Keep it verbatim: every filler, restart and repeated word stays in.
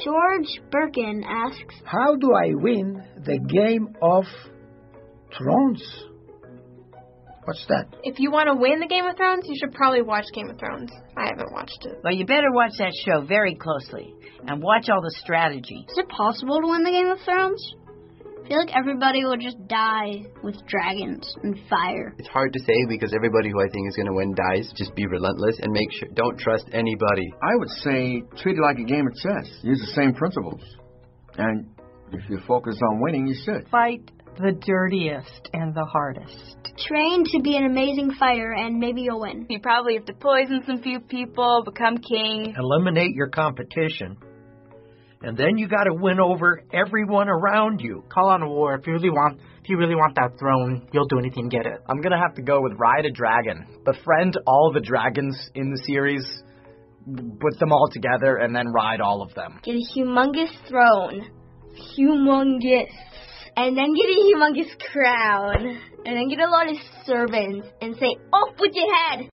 George Birkin asks, how do I win the Game of Thrones? What's that? If you want to win the Game of Thrones, you should probably watch Game of Thrones. I haven't watched it. Well, you better watch that show very closely and watch all the strategy. Is it possible to win the Game of Thrones? I feel like everybody will just die with dragons and fire. It's hard to say because everybody who I think is going to win dies. Just be relentless and make sure, don't trust anybody. I would say treat it like a game of chess. Use the same principles. And if you focus on winning, you should. Fight the dirtiest and the hardest. Train to be an amazing fighter and maybe you'll win. You probably have to poison some few people, become king. Eliminate your competition. And then you got to win over everyone around you. Call on a war. If you really want if you really want that throne, you'll do anything to get it. I'm going to have to go with Ride a Dragon. Befriend all the dragons in the series, put them all together, and then ride all of them. Get a humongous throne. Humongous. And then get a humongous crown. And then get a lot of servants and say, off with your head.